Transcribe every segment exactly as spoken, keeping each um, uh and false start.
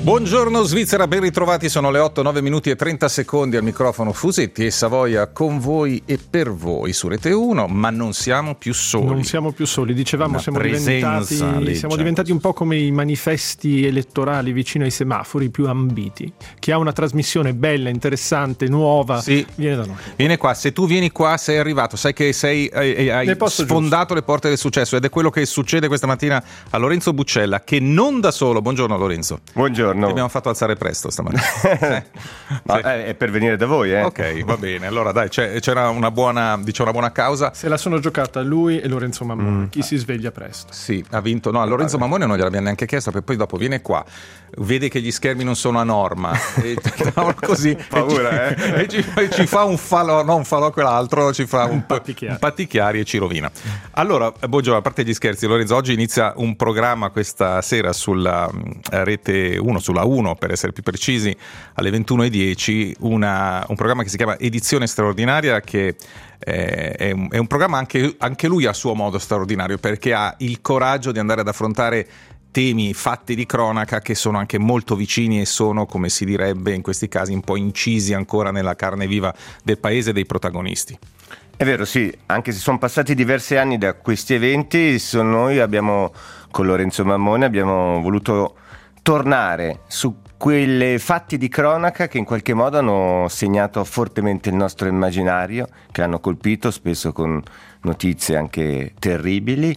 Buongiorno Svizzera, ben ritrovati, sono le otto, nove minuti e trenta secondi al microfono Fusetti e Savoia con voi e per voi su Rete uno, ma non siamo più soli. Non siamo più soli, dicevamo, siamo diventati, legge. siamo diventati un po' come i manifesti elettorali vicino ai semafori, più ambiti. Chi ha una trasmissione bella, interessante, nuova, sì, viene da noi. Viene qua, se tu vieni qua sei arrivato, sai che sei, hai, hai sfondato giusto le porte del successo, ed è quello che succede questa mattina a Lorenzo Buccella, che non da solo, buongiorno Lorenzo. Buongiorno. Ti abbiamo fatto alzare presto stamattina. eh. Ma sì. È per venire da voi, eh? Ok, va bene. Allora dai, c'è, c'era una buona, diciamo, una buona causa. Se la sono giocata lui e Lorenzo Mammone. Mm. Chi si sveglia presto? Sì, ha vinto. No, a Lorenzo Mammone non gliel'abbiamo neanche chiesto, perché poi dopo viene qua, vede che gli schermi non sono a norma e così paura, e, ci, eh? e, ci, e ci fa un falò, no un falò quell'altro, ci fa un, un pattichiari. un pattichiari e ci rovina. Allora, buongiorno, a parte gli scherzi, Lorenzo, oggi inizia un programma questa sera sulla Rete uno, sulla uno per essere più precisi, alle ventuno e dieci, una, un programma che si chiama Edizione Straordinaria, che eh, è, un, è un programma anche, anche lui a suo modo straordinario, perché ha il coraggio di andare ad affrontare temi, fatti di cronaca che sono anche molto vicini e sono, come si direbbe in questi casi, un po' incisi ancora nella carne viva del paese e dei protagonisti. È vero, sì, anche se sono passati diversi anni da questi eventi, noi abbiamo, con Lorenzo Mammone, abbiamo voluto tornare su quelle fatti di cronaca che in qualche modo hanno segnato fortemente il nostro immaginario, che hanno colpito spesso con notizie anche terribili,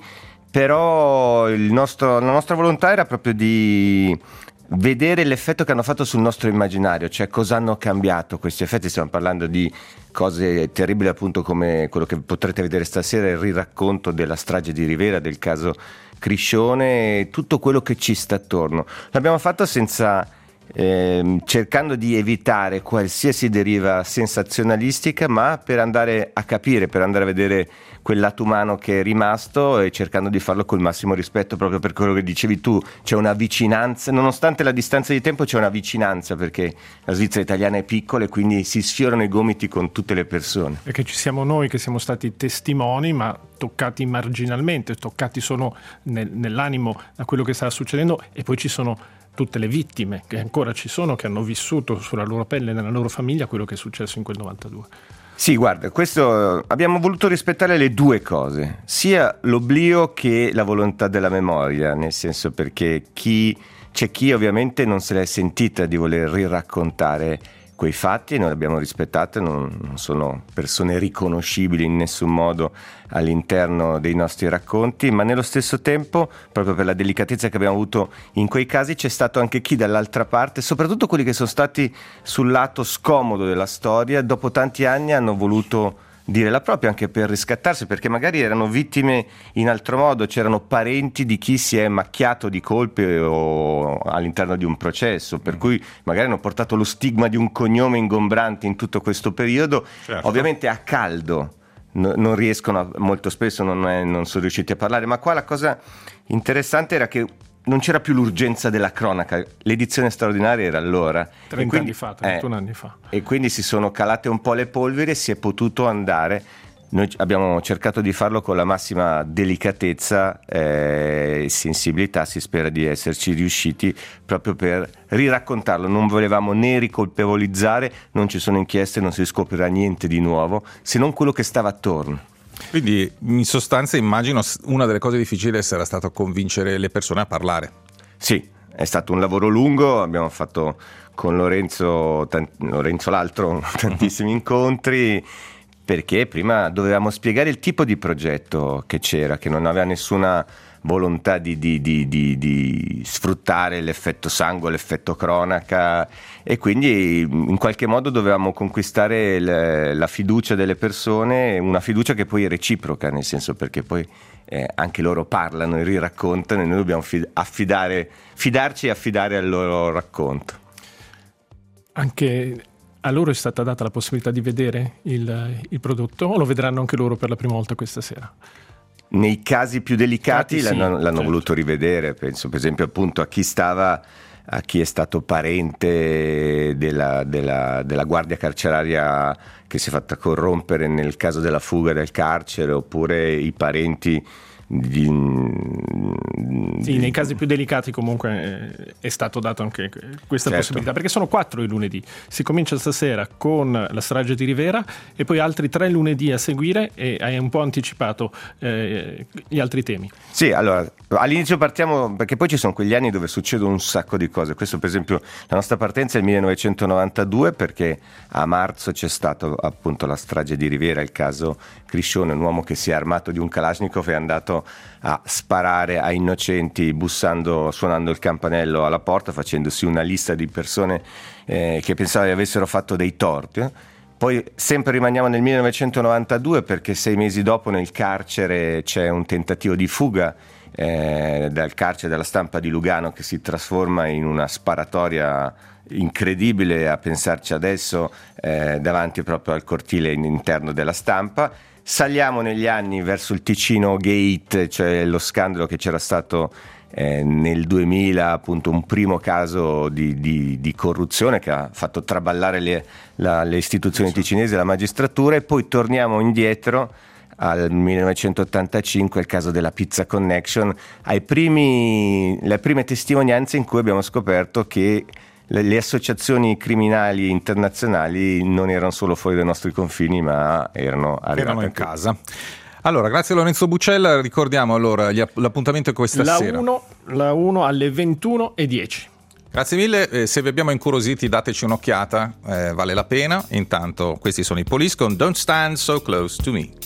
però il nostro, la nostra volontà era proprio di vedere l'effetto che hanno fatto sul nostro immaginario, cioè cosa hanno cambiato questi effetti. Stiamo parlando di cose terribili, appunto, come quello che potrete vedere stasera, il riracconto della strage di Rivera, del caso Criscione, tutto quello che ci sta attorno. L'abbiamo fatto senza eh, cercando di evitare qualsiasi deriva sensazionalistica, ma per andare a capire, per andare a vedere quel lato umano che è rimasto, e cercando di farlo col massimo rispetto, proprio per quello che dicevi tu. C'è una vicinanza, nonostante la distanza di tempo c'è una vicinanza, perché la Svizzera italiana è piccola e quindi si sfiorano i gomiti con tutte le persone. Perché ci siamo noi che siamo stati testimoni, ma toccati marginalmente, toccati solo nel, nell'animo da quello che sta succedendo, e poi ci sono tutte le vittime che ancora ci sono, che hanno vissuto sulla loro pelle e nella loro famiglia quello che è successo in quel novantadue. Sì, guarda, questo abbiamo voluto rispettare le due cose, sia l'oblio che la volontà della memoria, nel senso, perché chi c'è chi ovviamente non se l'è sentita di voler riraccontare quei fatti, noi li abbiamo rispettate, non, non sono persone riconoscibili in nessun modo all'interno dei nostri racconti, ma nello stesso tempo, proprio per la delicatezza che abbiamo avuto in quei casi, c'è stato anche chi dall'altra parte, soprattutto quelli che sono stati sul lato scomodo della storia, dopo tanti anni hanno voluto dire la propria, anche per riscattarsi, perché magari erano vittime in altro modo, c'erano parenti di chi si è macchiato di colpe o all'interno di un processo, per mm. cui magari hanno portato lo stigma di un cognome ingombrante in tutto questo periodo. Certo. Ovviamente a caldo no, non riescono a, molto spesso non, è, non sono riusciti a parlare, ma qua la cosa interessante era che non c'era più l'urgenza della cronaca, l'edizione straordinaria era allora. trenta quindi, anni fa, trentuno eh, anni fa. E quindi si sono calate un po' le polveri e si è potuto andare. Noi abbiamo cercato di farlo con la massima delicatezza e sensibilità, si spera di esserci riusciti, proprio per riraccontarlo. Non volevamo né ricolpevolizzare, non ci sono inchieste, non si scoprirà niente di nuovo, se non quello che stava attorno. Quindi in sostanza immagino una delle cose difficili sarà stato convincere le persone a parlare. Sì, è stato un lavoro lungo, abbiamo fatto con Lorenzo, tant- Lorenzo l'altro tantissimi incontri, perché prima dovevamo spiegare il tipo di progetto che c'era, che non aveva nessuna volontà di, di, di, di, di sfruttare l'effetto sangue, l'effetto cronaca, e quindi in qualche modo dovevamo conquistare le, la fiducia delle persone, una fiducia che poi è reciproca, nel senso, perché poi eh, anche loro parlano e riraccontano e noi dobbiamo affidare, fidarci e affidare al loro racconto. Anche a loro è stata data la possibilità di vedere il, il prodotto, o lo vedranno anche loro per la prima volta questa sera? Nei casi più delicati Infatti, l'hanno, sì, l'hanno certo. voluto rivedere, penso per esempio appunto a chi stava, a chi è stato parente della, della, della guardia carceraria che si è fatta corrompere nel caso della fuga del carcere, oppure i parenti di, sì, nei casi più delicati comunque eh, è stato dato anche questa certo. possibilità, perché sono quattro i lunedì. Si comincia stasera con la strage di Rivera e poi altri tre lunedì a seguire, e hai un po' anticipato eh, gli altri temi. Sì, allora all'inizio partiamo perché poi ci sono quegli anni dove succedono un sacco di cose. Questo per esempio, la nostra partenza è il millenovecentonovantadue, perché a marzo c'è stato appunto la strage di Rivera, il caso Criscione, un uomo che si è armato di un Kalashnikov e è andato a sparare a innocenti bussando, suonando il campanello alla porta, facendosi una lista di persone eh, che pensava che avessero fatto dei torti. Eh. Poi sempre rimaniamo nel millenovecentonovantadue, perché sei mesi dopo nel carcere c'è un tentativo di fuga eh, dal carcere della Stampa di Lugano, che si trasforma in una sparatoria incredibile a pensarci adesso, eh, davanti proprio al cortile interno della Stampa. Saliamo negli anni verso il Ticino Gate, cioè lo scandalo che c'era stato eh, nel duemila, appunto un primo caso di, di, di corruzione che ha fatto traballare le, la, le istituzioni ticinesi e la magistratura, e poi torniamo indietro al millenovecentottantacinque, il caso della Pizza Connection, ai primi, le prime testimonianze in cui abbiamo scoperto che le, le associazioni criminali internazionali non erano solo fuori dai nostri confini, ma erano arrivate erano in casa. Allora, grazie a Lorenzo Buccella. Ricordiamo allora gli, l'appuntamento è questa la sera. uno, la uno alle ventuno e dieci. Grazie mille, eh, se vi abbiamo incuriositi dateci un'occhiata, eh, vale la pena. Intanto questi sono i Police con Don't Stand So Close to Me.